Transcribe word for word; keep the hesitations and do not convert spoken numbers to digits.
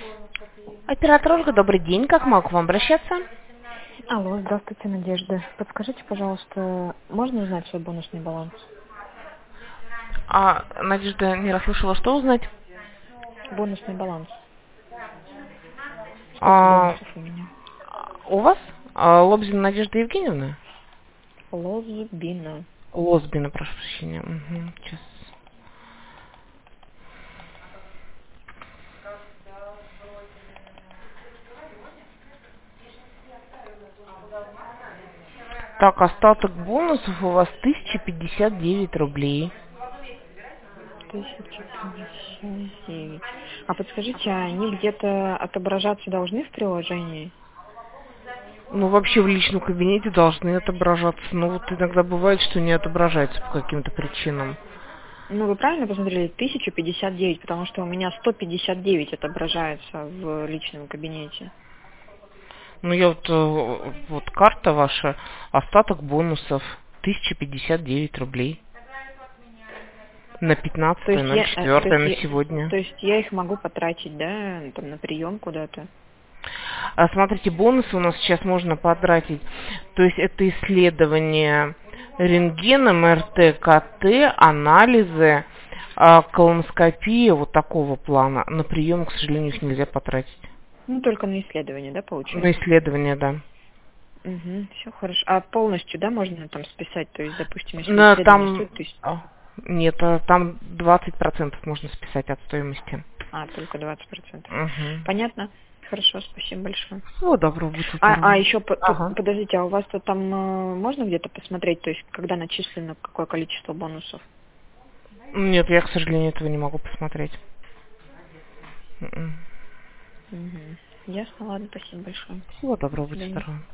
Оператор Ольга, добрый день. Как могу к вам обращаться? Алло, здравствуйте, Надежда. Подскажите, пожалуйста, можно узнать свой бонусный баланс? А, Надежда не расслышала, что узнать? Бонусный баланс. Сколько А, бонусов у меня? у вас? А, Лобзина Надежда Евгеньевна? Лозбина. Лозбина, прошу прощения. Угу, сейчас. Так, остаток бонусов у вас тысяча пятьдесят девять рублей. тысяча пятьдесят девять. А подскажите, а они где-то отображаться должны в приложении? Ну, вообще в личном кабинете должны отображаться. Но вот иногда бывает, что не отображается по каким-то причинам. Ну, вы правильно посмотрели? тысяча пятьдесят девять, потому что у меня сто пятьдесят девять отображается в личном кабинете. Ну, я вот, э, вот карта ваша, остаток бонусов тысяча пятьдесят девять рублей. На То пятнадцатое, есть ноль я, э, то четвёртое, есть на я, сегодня. то есть я их могу потратить, да, там на прием куда-то? А, смотрите, бонусы у нас сейчас можно потратить. То есть это исследование рентгеном, МРТ, КТ, анализы, а, колоноскопия вот такого плана. На прием, к сожалению, их нельзя потратить. Ну, только на исследование, да, На получается? исследование, да. Угу, все хорошо. А полностью, да, можно там списать? То есть, допустим, если Но исследование там стоит тысяч... а, нет, а, там двадцать процентов можно списать от стоимости. А, только двадцать процентов. Угу. Понятно. Хорошо, спасибо большое. Всего доброго, будьте А, а здоровы. еще, по- по- Ага. подождите, а у вас тут там э, можно где-то посмотреть, то есть, когда начислено какое количество бонусов? Нет, я, к сожалению, этого не могу посмотреть. М-м. Угу. Ясно, ладно, спасибо большое. Всего доброго, До будьте свидания. здоровы.